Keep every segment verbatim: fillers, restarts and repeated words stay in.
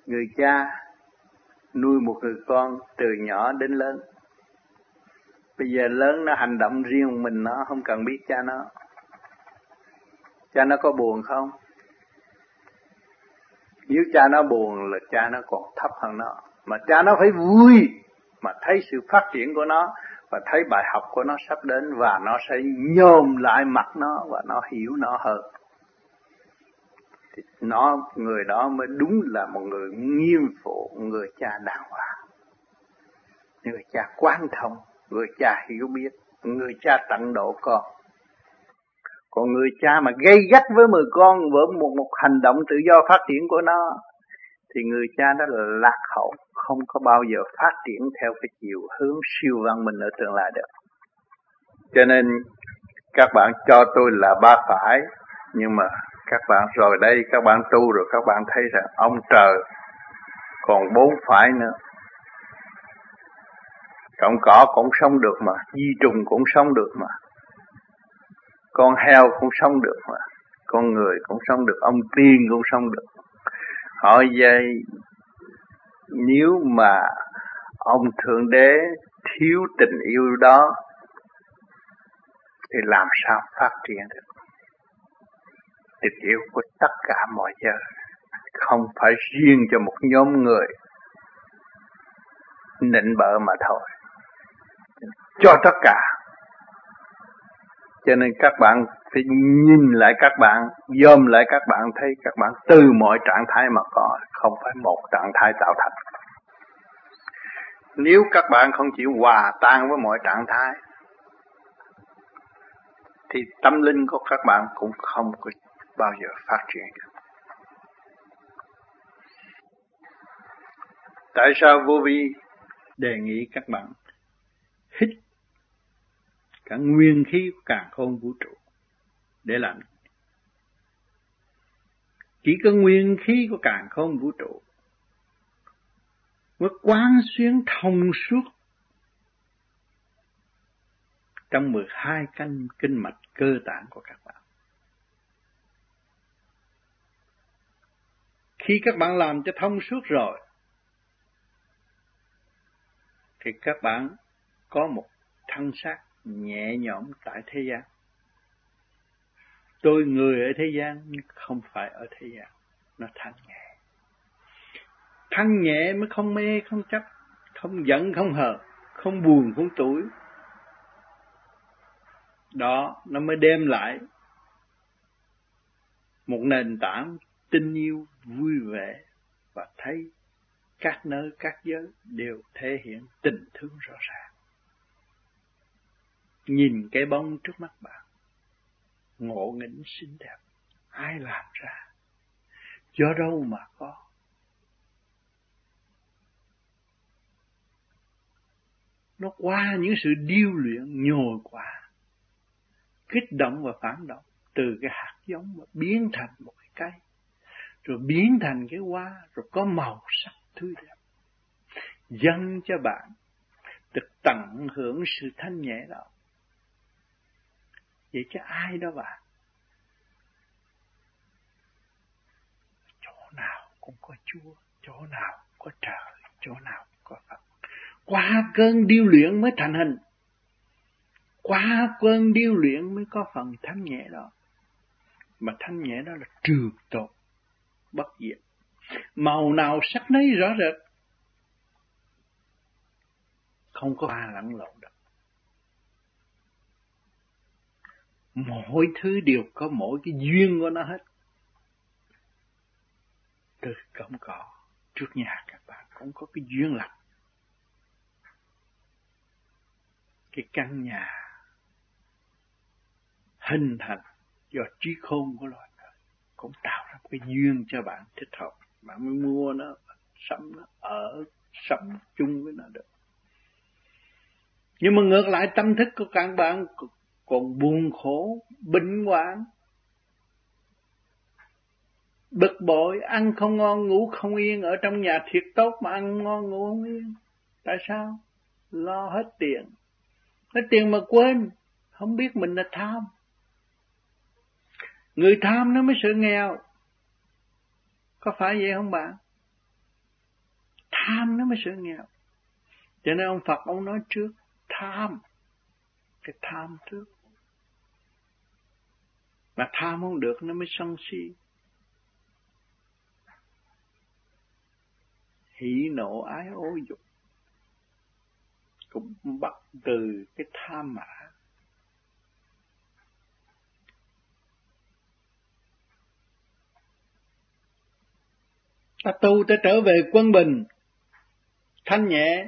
Người cha nuôi một người con từ nhỏ đến lớn. Bây giờ lớn nó hành động riêng mình, nó không cần biết cha nó. Cha nó có buồn không? Nếu cha nó buồn là cha nó còn thấp hơn nó. Mà cha nó phải vui mà thấy sự phát triển của nó và thấy bài học của nó sắp đến, và nó sẽ nhôm lại mặt nó và nó hiểu nó hơn. Thì nó, người đó mới đúng là một người nghiêm phụ, người cha đàng hoàng, người cha quán thông, người cha hiểu biết, người cha tận độ con. Còn người cha mà gây gắt với người con với một, một hành động tự do phát triển của nó, thì người cha đó là lạc hậu, không có bao giờ phát triển theo cái chiều hướng siêu văn minh ở tương lai được. Cho nên các bạn cho tôi là ba phải, nhưng mà các bạn rồi đây các bạn tu rồi các bạn thấy rằng ông trời còn bốn phải nữa. Cọng cỏ cũng sống được mà, di trùng cũng sống được mà, con heo cũng sống được mà, con người cũng sống được, ông tiên cũng sống được. Hỏi vậy, nếu mà ông Thượng Đế thiếu tình yêu đó thì làm sao phát triển được? Tình yêu của tất cả mọi giới, không phải riêng cho một nhóm người nịnh bợ mà thôi, cho tất cả. Cho nên các bạn phải nhìn lại các bạn, dòm lại các bạn, thấy các bạn từ mọi trạng thái mà có, không phải một trạng thái tạo thành. Nếu các bạn không chịu hòa tan với mọi trạng thái thì tâm linh của các bạn cũng không có bao giờ phát triển được. Tại sao Vô Vi đề nghị các bạn hít cả nguyên khí của càn khôn vũ trụ để làm? Chỉ có nguyên khí của càn khôn vũ trụ mới quán xuyến thông suốt trong mười hai căn kinh mạch cơ tạng của các bạn. Khi các bạn làm cho thông suốt rồi thì các bạn có một thân xác nhẹ nhõm tại thế gian. Tôi người ở thế gian nhưng không phải ở thế gian. Nó thanh nhẹ. Thanh nhẹ mới không mê không chấp, không giận không hờn, không buồn không tủi. Đó, nó mới đem lại một nền tảng tình yêu vui vẻ, và thấy các nơi các giới đều thể hiện tình thương rõ ràng. Nhìn cái bóng trước mắt bạn, ngộ nghĩnh xinh đẹp, ai làm ra, do đâu mà có. Nó qua những sự điêu luyện nhồi quả, kích động và phản động, từ cái hạt giống mà biến thành một cái cây, rồi biến thành cái hoa, rồi có màu sắc tươi đẹp, dâng cho bạn được tận hưởng sự thanh nhẹ đó. Vậy chứ ai đó bạn? Chỗ nào cũng có Chúa, chỗ nào có trời, chỗ nào có Phật. Qua cơn điêu luyện mới thành hình, qua cơn điêu luyện mới có phần thanh nhẹ đó. Mà thanh nhẹ đó là trường tồn, bất diệt. Màu nào sắc nấy rõ rệt, không có pha lẫn lộn được. Mỗi thứ đều có mỗi cái duyên của nó hết. Từ cổng cỏ trước nhà các bạn cũng có cái duyên lành. Cái căn nhà hình thành do trí khôn của loài người cũng tạo ra cái duyên cho bạn thích hợp. Bạn mới mua nó, sống nó, ở, sống chung với nó được. Nhưng mà ngược lại tâm thức của các bạn còn buồn khổ, bệnh hoạn, bực bội, ăn không ngon, ngủ không yên, ở trong nhà thiệt tốt mà ăn ngon, ngủ không yên. Tại sao? Lo hết tiền. Hết tiền mà quên, không biết mình là tham. Người tham nó mới sợ nghèo. Có phải vậy không bạn? Tham nó mới sự nghèo. Cho nên ông Phật ông nói trước tham, cái tham trước. Mà tham không được nó mới sân si. Hỉ nộ ái ố dục cũng bắt từ cái tham mà. Ta tu ta trở về quân bình, thanh nhẹ,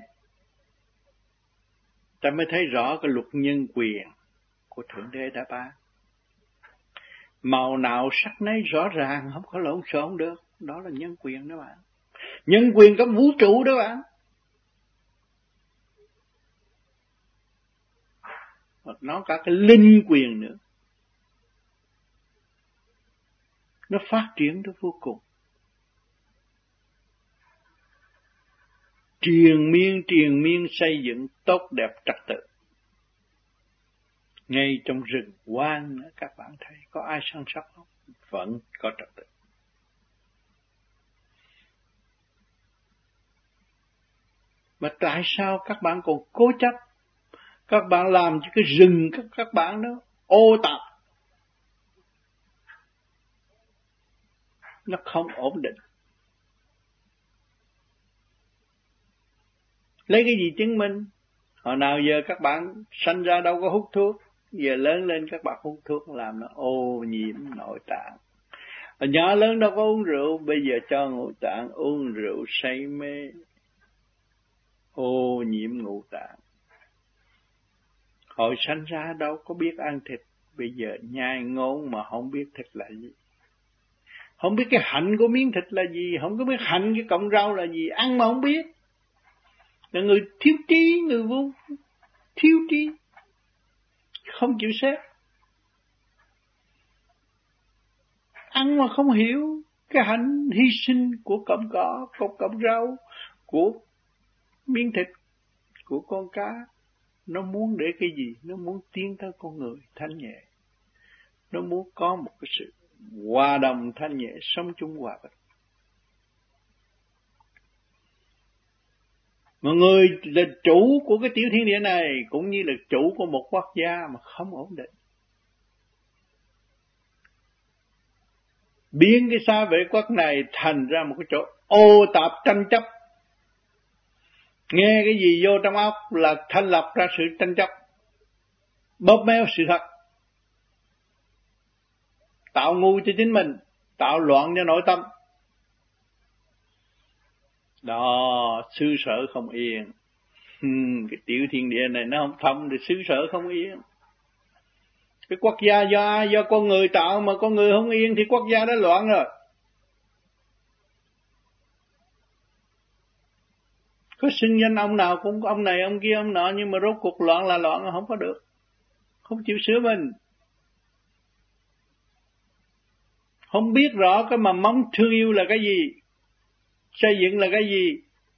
ta mới thấy rõ cái luật nhân quyền của Thượng Đế đã ban. Màu nào sắc nấy rõ ràng, không có lộn xộn được. Đó là nhân quyền đó bạn. Nhân quyền của vũ trụ đó bạn. Nó cả cái linh quyền nữa. Nó phát triển đến vô cùng. Triền miên triền miên xây dựng tốt đẹp trật tự. Ngay trong rừng hoang các bạn thấy có ai săn sóc không? Vẫn có trật tự. Mà tại sao các bạn còn cố chấp? Các bạn làm cho cái rừng các, các bạn đó ô tạp. Nó không ổn định. Lấy cái gì chứng minh? Hồi nào giờ các bạn sanh ra đâu có hút thuốc. Giờ lớn lên các bạn hút thuốc làm nó ô nhiễm nội tạng. Hồi nhỏ lớn đâu có uống rượu. Bây giờ cho ngũ tạng uống rượu say mê. Ô nhiễm ngũ tạng. Hồi sanh ra đâu có biết ăn thịt. Bây giờ nhai ngốn mà không biết thịt là gì. Không biết cái hạnh của miếng thịt là gì. Không có biết hạnh cái cọng rau là gì. Ăn mà không biết. Là người thiếu trí, người vô thiếu trí. Không chịu xét. Ăn mà không hiểu cái hạnh hy sinh của cọng cỏ, của cọng rau, của miếng thịt, của con cá. Nó muốn để cái gì? Nó muốn tiến tới con người thanh nhẹ. Nó muốn có một cái sự hòa đồng thanh nhẹ, sống chung hòa bình. Mà người là chủ của cái tiểu thiên địa này cũng như là chủ của một quốc gia mà không ổn định. Biến cái xa vệ quốc này thành ra một cái chỗ ô tạp tranh chấp. Nghe cái gì vô trong óc là thành lập ra sự tranh chấp. Bóp méo sự thật. Tạo ngu cho chính mình. Tạo loạn cho nội tâm. Đó, xứ sở không yên. Hmm, cái tiểu thiên địa này nó không thông thì xứ sở không yên. Cái quốc gia do ai? Do con người tạo mà con người không yên thì quốc gia đã loạn rồi. Có xưng danh ông nào cũng ông này ông kia ông nọ nhưng mà rốt cuộc loạn là loạn không có được. Không chịu sửa mình. Không biết rõ cái mầm móng thương yêu là cái gì. Xây dựng là cái gì.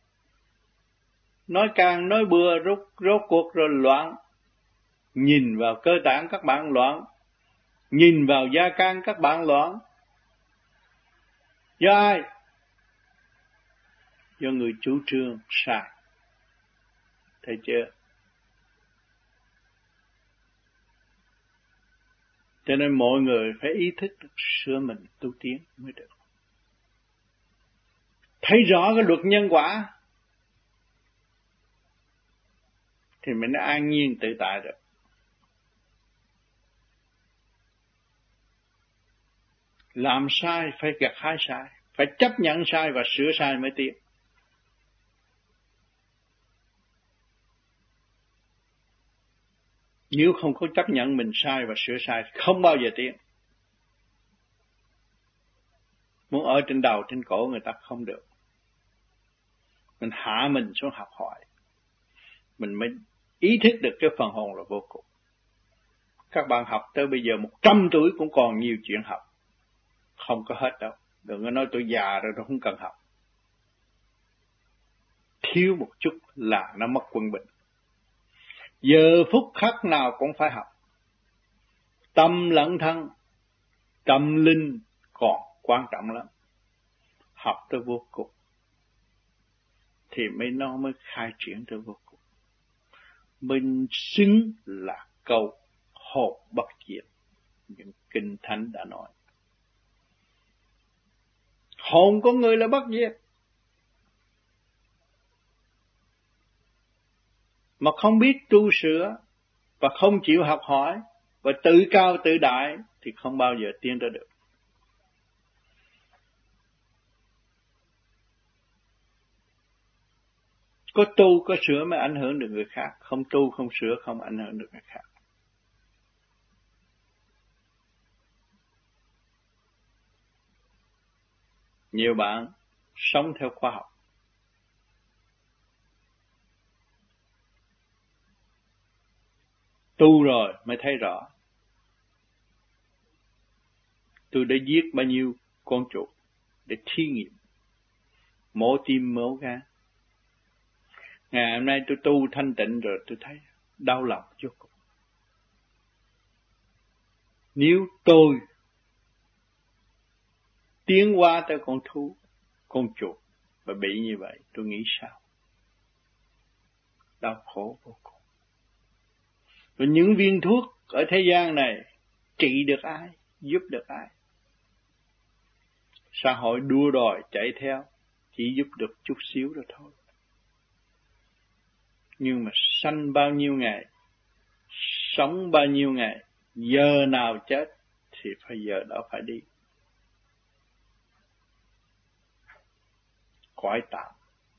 Nói càng nói bừa rốt, rốt cuộc rồi loạn. Nhìn vào cơ tạng các bạn loạn. Nhìn vào gia can các bạn loạn. Do ai? Do người chủ trương sai. Thấy chưa? Cho nên mọi người phải ý thức được sửa mình tu tiến mới được. Thấy rõ cái luật nhân quả thì mình an nhiên tự tại được. Làm sai phải gặt hái sai, phải chấp nhận sai và sửa sai mới tiến. Nếu không có chấp nhận mình sai và sửa sai không bao giờ tiến. Muốn ở trên đầu trên cổ người ta không được. Mình hạ mình xuống học hỏi. Mình mới ý thức được cái phần hồn là vô cùng. Các bạn học tới bây giờ một trăm tuổi cũng còn nhiều chuyện học. Không có hết đâu. Đừng có nói tôi già rồi tôi không cần học. Thiếu một chút là nó mất quân bình. Giờ phút khắc nào cũng phải học. Tâm lẫn thân, tâm linh còn quan trọng lắm. Học tới vô cùng. thì mới nó mới khai triển tới vô cùng. Mình xứng là câu hồn bất diệt, những kinh thánh đã nói. Hồn của người là bất diệt, mà không biết tu sửa và không chịu học hỏi và tự cao tự đại thì không bao giờ tiến ra được. Có tu có sửa mới ảnh hưởng được người khác, không tu không sửa không ảnh hưởng được người khác. Nhiều bạn sống theo khoa học, tu rồi mới thấy rõ. Tôi đã giết bao nhiêu con chuột để thí nghiệm, mổ tim mổ gan. Ngày hôm nay tôi tu thanh tịnh rồi tôi thấy đau lòng vô cùng. Nếu tôi tiến qua tới con thú, con chuột và bị như vậy, tôi nghĩ sao? Đau khổ vô cùng. Và những viên thuốc ở thế gian này trị được ai? Giúp được ai? Xã hội đua đòi chạy theo chỉ giúp được chút xíu đó thôi. Nhưng mà sanh bao nhiêu ngày, sống bao nhiêu ngày, giờ nào chết thì phải giờ đó phải đi. Cõi tạm.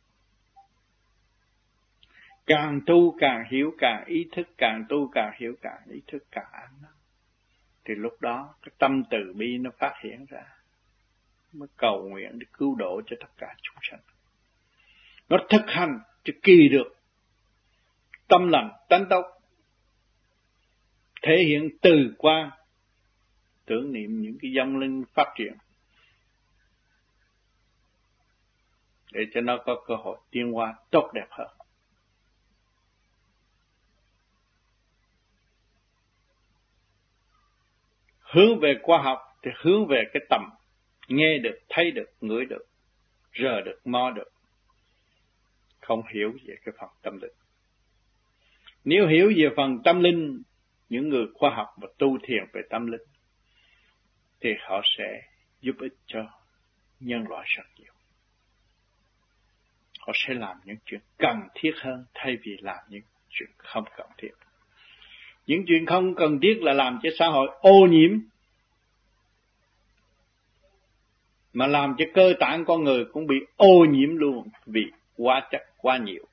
Càng tu càng hiểu, càng ý thức, càng tu càng hiểu, càng ý thức, càng an năng. Thì lúc đó cái tâm từ bi nó phát hiện ra, mới cầu nguyện để cứu độ cho tất cả chúng sanh. Nó thực hành cho kỳ được tâm lành tánh tốt, thể hiện từ quan, tưởng niệm những cái vong linh phát triển, để cho nó có cơ hội tiến hóa tốt đẹp hơn. Hướng về khoa học thì hướng về cái tầm nghe được, thấy được, ngửi được, rờ được, mò được. Không hiểu về cái phần tâm linh. Nếu hiểu về phần tâm linh, những người khoa học và tu thiền về tâm linh, thì họ sẽ giúp ích cho nhân loại rất nhiều. Họ sẽ làm những chuyện cần thiết hơn thay vì làm những chuyện không cần thiết. Những chuyện không cần thiết là làm cho xã hội ô nhiễm, mà làm cho cơ tạng con người cũng bị ô nhiễm luôn vì hóa chất quá nhiều.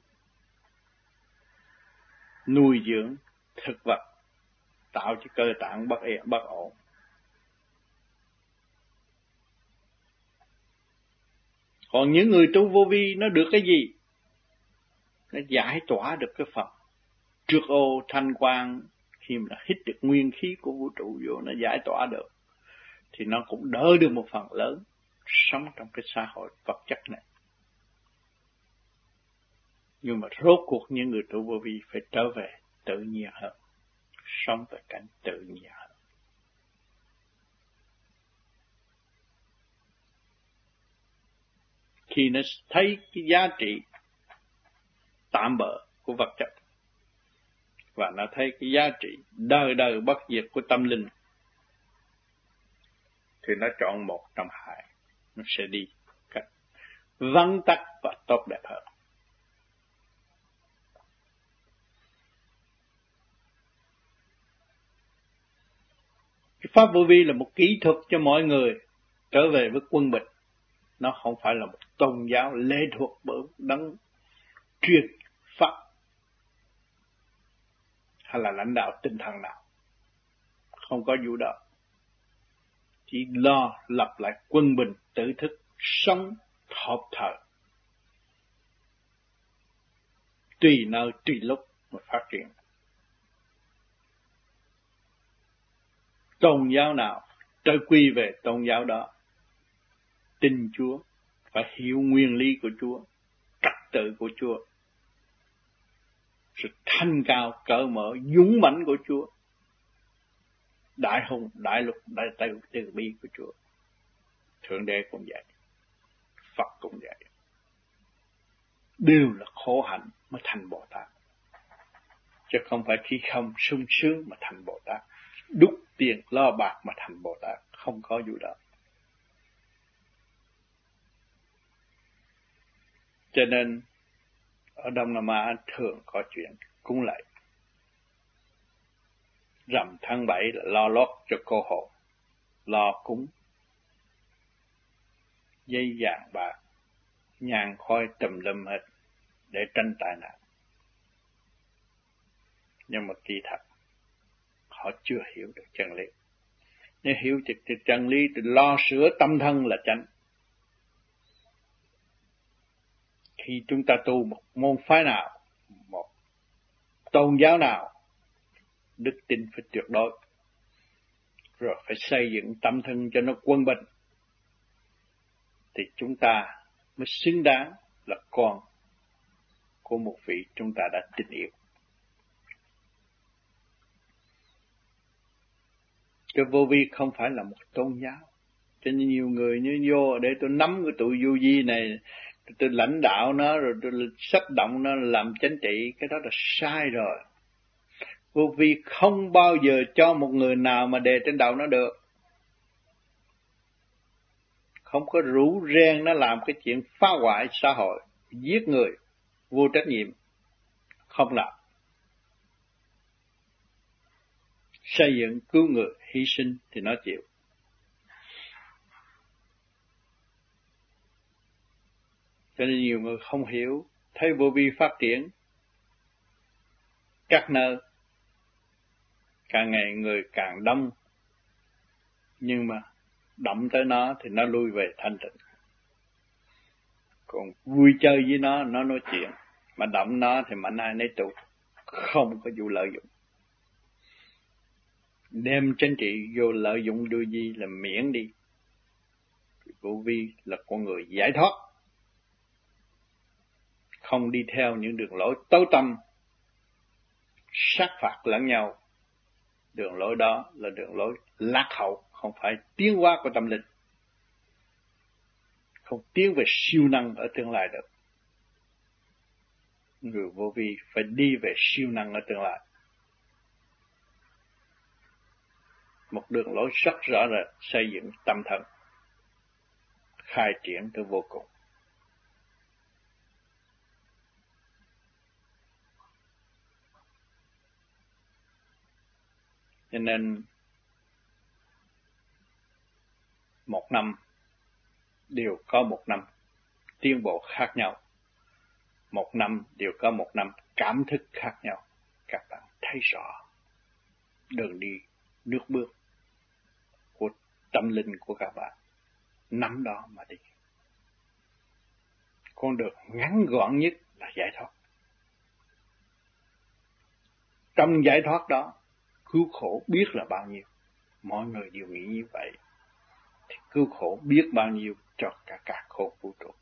Nuôi dưỡng thực vật tạo cho cơ tạng bất yên, bất ổn. Còn những người tu vô vi nó được cái gì? Nó giải tỏa được cái phần trượt ô thanh quang, khi mà hít được nguyên khí của vũ trụ vô, nó giải tỏa được, thì nó cũng đỡ được một phần lớn sống trong cái xã hội vật chất này. Nhưng mà rốt cuộc những người tu vô vi phải trở về tự nhiên hơn, sống về cảnh tự nhiên hơn. Khi nó thấy cái giá trị tạm bợ của vật chất, và nó thấy cái giá trị đời đời bất diệt của tâm linh, thì nó chọn một trong hai, nó sẽ đi cách vắn tắt và tốt đẹp hơn. Cái pháp vô vi là một kỹ thuật cho mọi người trở về với quân bình. Nó không phải là một tôn giáo lệ thuộc bởi đấng truyền pháp hay là lãnh đạo tinh thần nào. Không có vụ đó. Chỉ lo lập lại quân bình tự thức, sống hợp thời, tùy nơi tùy lúc mà phát triển. Tôn giáo nào trở quy về tôn giáo đó. Tin Chúa, phải hiểu nguyên lý của Chúa, trật tự của Chúa, sự thanh cao cởi mở dũng mãnh của Chúa, đại hùng đại lục đại từ từ bi của Chúa. Thượng Đế cũng vậy, Phật cũng vậy. đều là khổ hạnh mới thành Bồ Tát. Chứ không phải khi không sung sướng mà thành Bồ Tát, đúc tiền lo bạc mà thành Bồ Tát, không có vụ đó. Cho nên ở Đông Nam Á thường có chuyện cúng lạy. Rằm tháng bảy là lo lót cho cô hồn, lo cúng, dây vàng bạc, nhang khói tùm lum hết để tránh tai nạn. Nhưng mà kỳ thật họ chưa hiểu được chân lý. Nếu hiểu được chân lý thì lo sửa tâm thân là chánh. Khi chúng ta tu một môn phái nào, một tôn giáo nào, đức tin phải tuyệt đối, rồi phải xây dựng tâm thân cho nó quân bình, thì chúng ta mới xứng đáng là con của một vị chúng ta đã tin yêu. Cái vô vi không phải là một tôn giáo. Cho nên nhiều người như vô để tôi nắm cái tụi vô vi này, tôi lãnh đạo nó, rồi tôi sách động nó làm chính trị, cái đó là sai rồi. Vô vi không bao giờ cho một người nào mà đề trên đầu nó được. Không có rủ ren nó làm cái chuyện phá hoại xã hội, giết người, vô trách nhiệm. Không làm. Xây dựng, cứu người, hy sinh thì nó chịu. Cho nên nhiều người không hiểu, thấy vô vi phát triển các nơi, càng ngày người càng đông, nhưng mà động tới nó thì nó lui về thanh tịnh. Còn vui chơi với nó, nó nói chuyện, mà động nó thì mạnh ai nấy tụ, không có vụ lợi dụng. Đem chính trị vô lợi dụng đưa gì là miễn đi. Vô vi là con người giải thoát, không đi theo những đường lối tối tăm, sát phạt lẫn nhau. Đường lối đó là đường lối lạc hậu, không phải tiến hóa của tâm linh, không tiến về siêu năng ở tương lai được. Người vô vi phải đi về siêu năng ở tương lai. Một đường lối rất rõ rệt, xây dựng tâm thần, khai triển tới vô cùng. Cho nên một năm đều có một năm tiến bộ khác nhau, một năm đều có một năm cảm thức khác nhau. Các bạn thấy rõ đường đi nước bước của tâm linh của các bạn, nắm đó mà đi. Con đường ngắn gọn nhất là giải thoát. Trong giải thoát đó, cứu khổ biết là bao nhiêu. Mọi người đều nghĩ như vậy. Thì cứu khổ biết bao nhiêu cho cả cả khổ vũ trụ.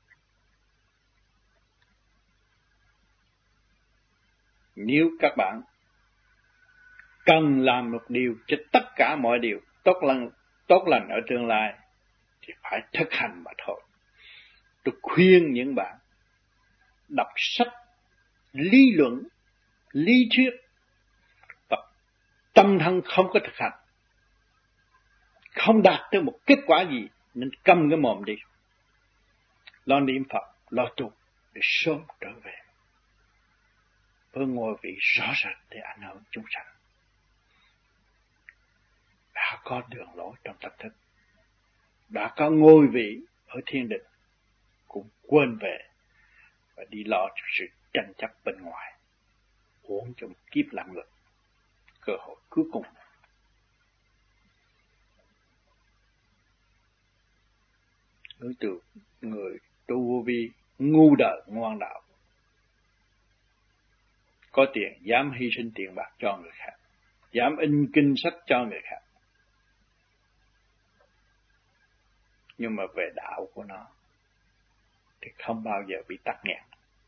Nếu các bạn cần làm một điều cho tất cả mọi điều tốt lành, tốt lành ở tương lai, thì phải thực hành mà thôi. Tôi khuyên những bạn đọc sách, lý luận, lý thuyết, và tâm thân không có thực hành, không đạt tới một kết quả gì, nên câm cái mồm đi. Lo niệm Phật, lo tu để sớm trở về với ngôi vị rõ rệt để ảnh hưởng chúng sanh. Đã có đường lối trong tâm thức, đã có ngôi vị ở thiên đình, cũng quên về và đi lo cho sự tranh chấp bên ngoài, uổng cho một kiếp làm ngược. Cơ hội cuối cùng đối tượng người tu vô vi ngu đời ngoan đạo, có tiền dám hy sinh tiền bạc cho người khác, dám in kinh sách cho người khác, nhưng mà về đạo của nó thì không bao giờ bị tắc nghẽn.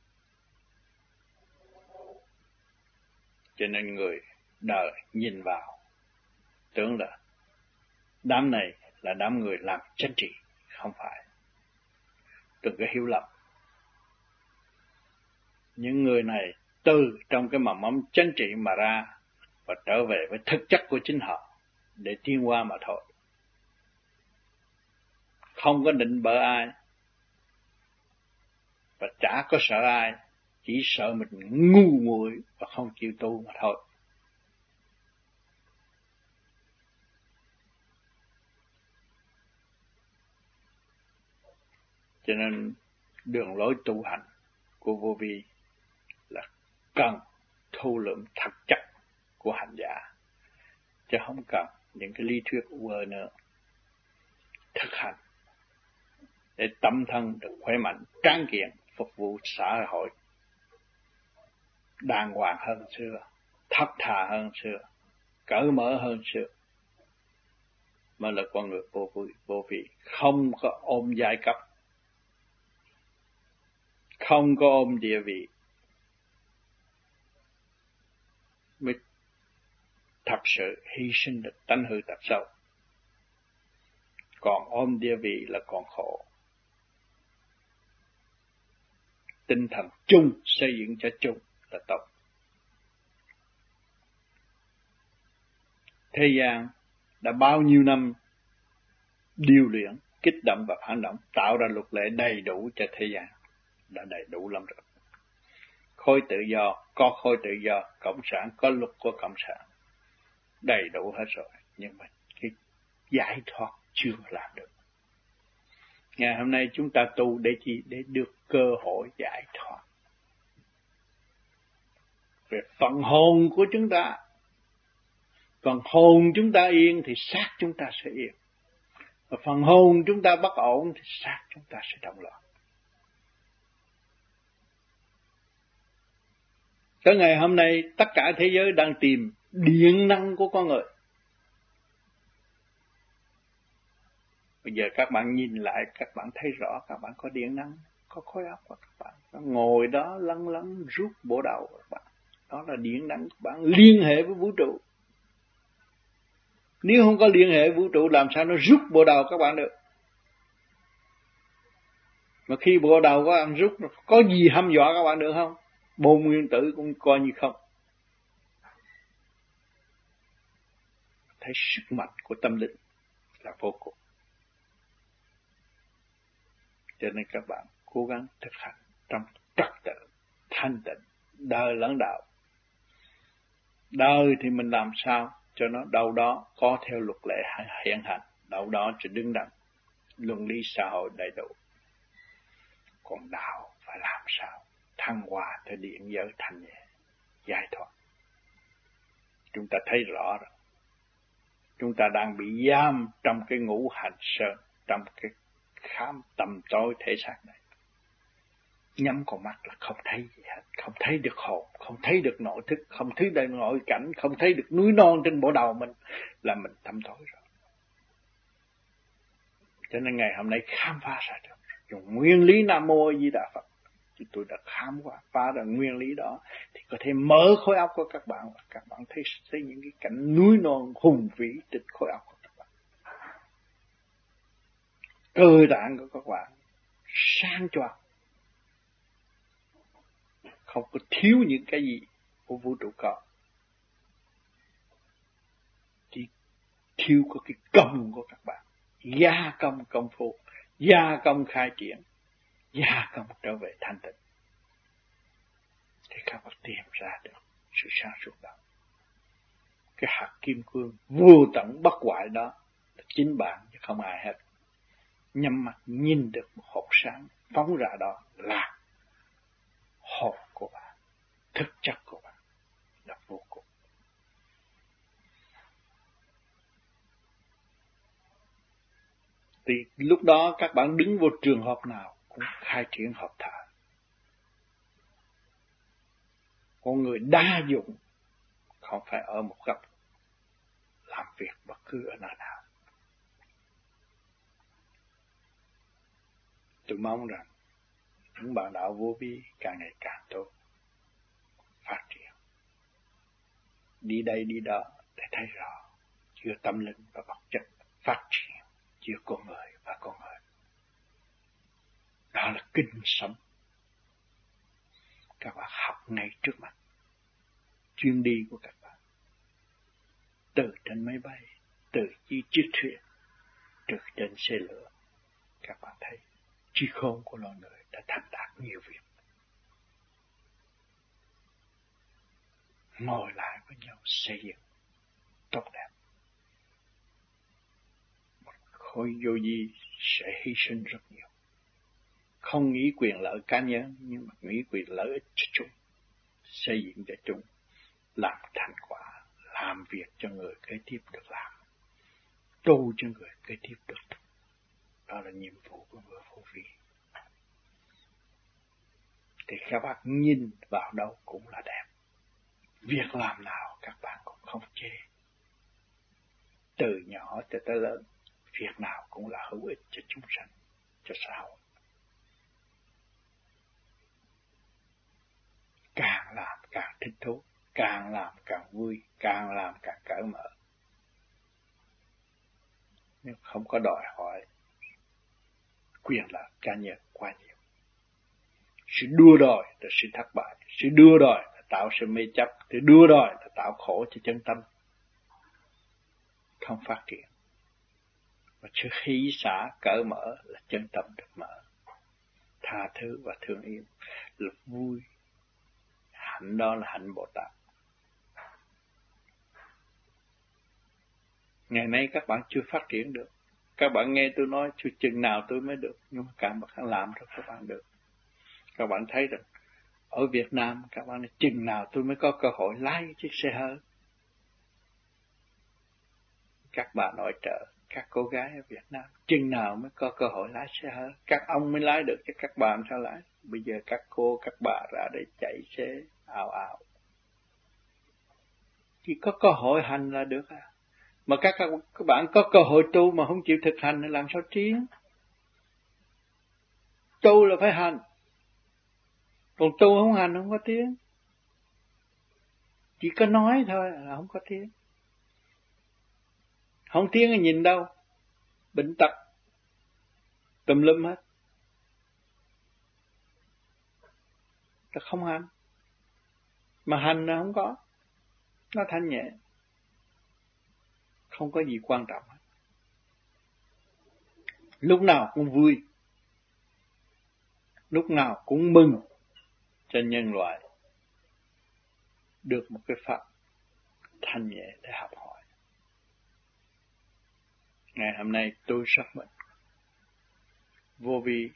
Cho nên người đời nhìn vào tưởng là đám này là đám người làm chính trị. Không phải. Đừng có hiểu lầm. Những người này từ trong cái mầm mống chánh trị mà ra và trở về với thực chất của chính họ để tiến hóa mà thôi. Không có định bợ ai và chả có sợ ai, chỉ sợ mình ngu muội và không chịu tu mà thôi. Cho nên đường lối tu hành của vô vi là cần thu lượm thật chất của hành giả, chứ không cần những cái lý thuyết vờ nữa. Thực hành để tâm thân được khỏe mạnh, tráng kiện, phục vụ xã hội đàng hoàng hơn xưa, thật thà hơn xưa, cởi mở hơn xưa, mà là con người vô vi, vô vi không có ôm giai cấp, không có ôm địa vị, mới thật sự hy sinh được tánh hư tật xấu. Còn ôm địa vị là còn khổ. Tinh thần chung, xây dựng cho chung là tốt. Thế gian đã bao nhiêu năm điều luyện, kích động và phản động, tạo ra luật lệ đầy đủ cho thế gian, đã đầy đủ lắm rồi. Khối tự do có khối tự do, cộng sản có luật của cộng sản, đầy đủ hết rồi, nhưng mà cái giải thoát chưa làm được. Ngày hôm nay chúng ta tu để chi? Để được cơ hội giải thoát về phần hồn của chúng ta. Phần hồn chúng ta yên thì xác chúng ta sẽ yên, và phần hồn chúng ta bất ổn thì xác chúng ta sẽ động loạn. Tới ngày hôm nay tất cả thế giới đang tìm điện năng của con người. Bây giờ các bạn nhìn lại, các bạn thấy rõ các bạn có điện năng, có khối óc của các bạn. Nó ngồi đó lăn lăn rút bộ đầu của các bạn. Đó là điện năng của bạn liên hệ với vũ trụ. Nếu không có liên hệ vũ trụ làm sao nó rút bộ đầu các bạn được? Mà khi bộ đầu các bạn rút, có gì hăm dọa các bạn được không? Bốn nguyên tử cũng coi như không. Thấy sức mạnh của tâm linh là vô cùng. Cho nên các bạn cố gắng thực hành trong trật tự, thanh tịnh, đời lẫn đạo. Đời thì mình làm sao cho nó đâu đó có theo luật lệ hiện hành, đâu đó cho đứng đắn, luân lý xã hội đầy đủ. Còn đạo phải làm sao thăng hoa theo điện giới thanh nhẹ, giải thoát. Chúng ta thấy rõ rồi. Chúng ta đang bị giam trong cái ngũ hành sơn, trong cái khám tầm tối thể xác này. Nhắm con mắt là không thấy gì hết, không thấy được hồn, không thấy được nội thức, không thấy được nội cảnh, không thấy được núi non trên bộ đầu mình, là mình thâm tối rồi. Cho nên ngày hôm nay khám phá ra được, dùng nguyên lý Nam Mô Di Đà Phật, thì tôi đã khám phá ra nguyên lý đó, thì có thể mở khối óc của các bạn, và các bạn thấy, thấy những cái cảnh núi non hùng vĩ trên khối óc của các bạn. Cơ tạng của các bạn sang choang, không có thiếu những cái gì của vũ trụ có, chỉ thiếu có cái công của các bạn, gia công công phu, gia công khai triển, gia công trở về thanh tịnh, thì các bạn tìm ra được sự sáng suốt đó. Cái hạt kim cương vô tận bất hoại đó là chính bạn chứ không ai hết. Nhắm mắt nhìn được một hộp sáng phóng ra đó là hồn của bạn, thực chất của bạn là vô cùng. Thì lúc đó các bạn đứng vô trường hợp nào cũng khai triển hợp thở. Con người đa dụng, không phải ở một góc làm việc bất cứ ở nơi nào. Tôi mong rằng những bạn đạo vô vi càng ngày càng tốt, phát triển, đi đây đi đó để thấy rõ giữa tâm linh và vật chất phát triển giữa con người và con người. Đó là kinh sống. các bạn học ngay trước mặt. Chuyến đi của các bạn, từ trên máy bay, từ chiếc chiếc thuyền, từ trên xe lửa, các bạn thấy trí khôn của loài người đã thành đạt nhiều việc. Ngồi lại với nhau xây dựng tốt đẹp. Một khối vô vi sẽ hy sinh rất nhiều. Không nghĩ quyền lợi cá nhân, nhưng mà nghĩ quyền lợi ích cho chung. Xây dựng cho chung, làm thành quả, làm việc cho người kế tiếp được làm, tu cho người kế tiếp được. Đó là nhiệm vụ của người vô vi. Thì các bạn nhìn vào đâu cũng là đẹp. Việc làm nào các bạn cũng không chê. Từ nhỏ cho tới lớn, việc nào cũng là hữu ích cho chúng sanh, cho xã hội. Càng làm càng thích thú, càng làm càng vui, càng làm càng cởi mở. Nhưng không có đòi hỏi quyền lợi cá nhân quá nhiều. Sự đua đòi là sự thất bại, sự đua đòi là tạo sự mê chấp, sự đua đòi là tạo khổ cho chân tâm, không phát triển. Và sự hỷ xả cởi mở là chân tâm được mở, tha thứ và thương yêu là vui. Hạnh đó là hạnh Bồ Tát. Ngày nay các bạn chưa phát triển được. Các bạn nghe tôi nói chưa chừng nào tôi mới được, nhưng mà các bạn làm rồi các bạn được. Các bạn thấy rằng ở Việt Nam các bạn nói chừng nào tôi mới có cơ hội lái chiếc xe hơi. Các bà nội trợ, các cô gái ở Việt Nam chừng nào mới có cơ hội lái xe hơi. Các ông mới lái được chứ các bà làm sao lái. Bây giờ các cô, các bà ra để chạy xe ảo ảo. Chỉ có cơ hội hành là được à. Mà các, các, các bạn có cơ hội tu mà không chịu thực hành thì làm sao tiến. Tu là phải hành. Còn tu không hành không có tiến. Chỉ có nói thôi là không có tiến. Không tiến là nhìn đâu. Bệnh tật tùm lum hết. Ta không hành. Mà hành là không có. Nó thanh nhẹ. Không có gì quan trọng hết. Lúc nào cũng vui. Lúc nào cũng mừng cho nhân loại được một cái pháp thanh nhẹ để học hỏi. Ngày hôm nay tôi rất mừng. Vô vi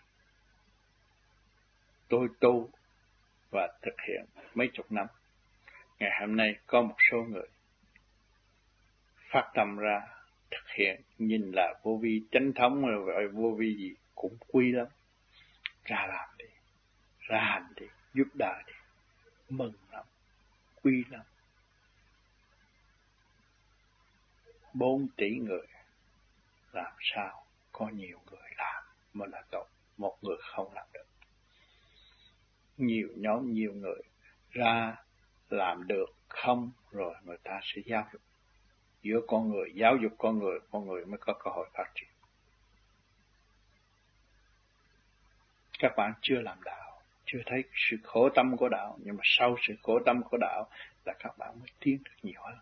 tôi tu và thực hiện mấy chục năm. Ngày hôm nay có một số người phát tâm ra thực hiện, nhìn là vô vi chánh thống rồi gọi vô vi gì cũng quý lắm. Ra làm đi, ra hành đi, giúp đỡ đi, mừng lắm, quý lắm. Bốn tỷ người làm sao có nhiều người làm mới là tốt, một người không làm được. Nhiều nhóm nhiều người ra làm được không rồi người ta sẽ giáo dục. Giữa con người, giáo dục con người, con người mới có cơ hội phát triển. Các bạn chưa làm đạo, chưa thấy sự khổ tâm của đạo, nhưng mà sau sự khổ tâm của đạo là các bạn mới tiến được nhiều hơn.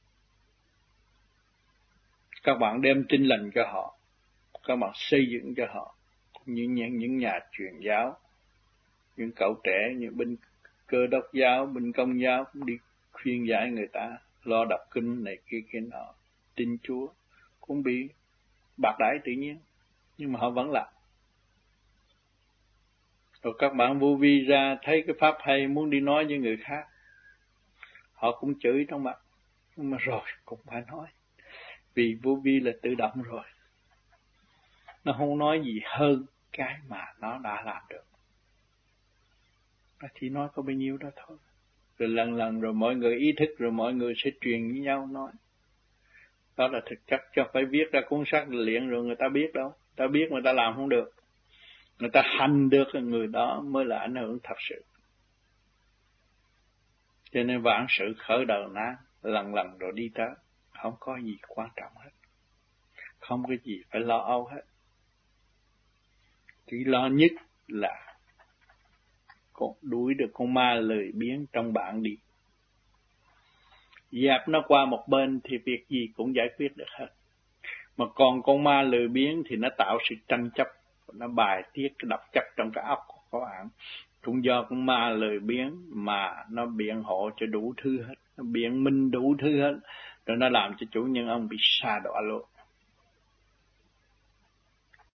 Các bạn đem tin lành cho họ, các bạn xây dựng cho họ, những, những, những nhà truyền giáo, những cậu trẻ như bên Cơ Đốc giáo, bên Công giáo cũng đi khuyên giải người ta, lo đọc kinh này kia kia nọ, tin Chúa, cũng bị bạc đãi tự nhiên, nhưng mà họ vẫn làm. Rồi các bạn vô vi ra thấy cái pháp hay muốn đi nói với người khác, họ cũng chửi trong mặt, nhưng mà rồi cũng phải nói, vì vô vi là tự động rồi, nó không nói gì hơn cái mà nó đã làm được. Nó chỉ nói có bao nhiêu đó thôi. Rồi lần lần rồi mọi người ý thức, rồi mọi người sẽ truyền với nhau nói. Đó là thực chất, cho phải viết ra cuốn sách luyện rồi người ta biết đâu. Ta biết người ta làm không được. Người ta hành được người đó mới là ảnh hưởng thật sự. Cho nên vạn sự khởi đầu nan, lần lần rồi đi tới. Không có gì quan trọng hết. Không có gì phải lo âu hết. Chỉ lo nhất là con đuổi được con ma lười biếng trong bạn đi. Dẹp nó qua một bên thì việc gì cũng giải quyết được hết. Mà còn con ma lười biếng thì nó tạo sự tranh chấp, nó bài tiết cái độc chất trong cái óc của các bạn. Cũng do con ma lười biếng mà nó biện hộ cho đủ thứ hết, nó biện minh đủ thứ hết, rồi nó làm cho chủ nhân ông bị sa đọa luôn.